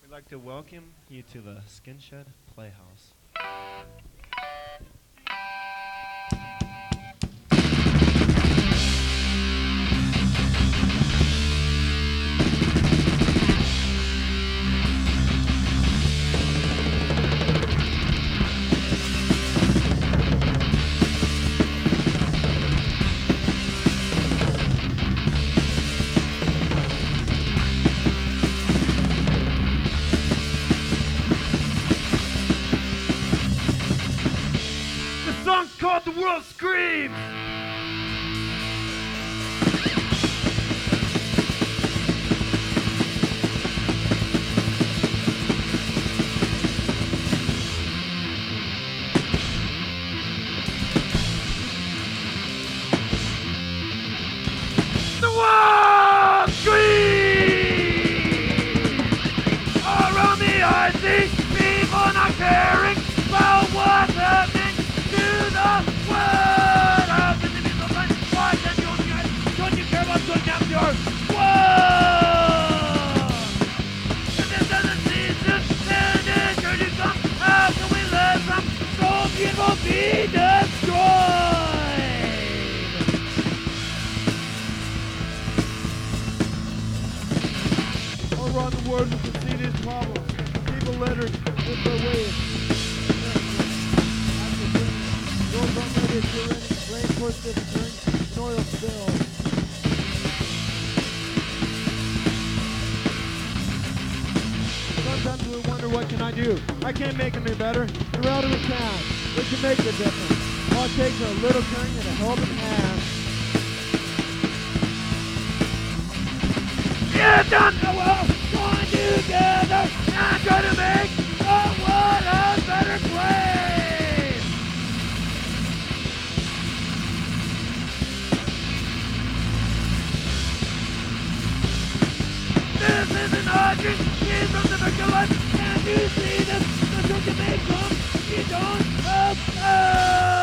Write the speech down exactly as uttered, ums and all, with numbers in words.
We'd like to welcome you to the Skinshed Playhouse. Called The World Screams! The world screams! Around me I see people not caring about what's happening to the world. How can you be so blind? Why can't you, don't you care about good after your world? If this doesn't season, then it sure to come. How can we let some so beautiful be destroyed? All around the world, you can see these problems. People littered with their ways. Goes on ready to rain, rain towards this drink, an oil spill. Sometimes we wonder, what can I do? I can't make them any better. You're out of the can. We can make the difference. All it takes is a little turn and a helping hand. Get done the world, join together, and try to make the world a better place. This is an urgent kid from the virtual life. Can't you see this? The truth can make them. You don't help us.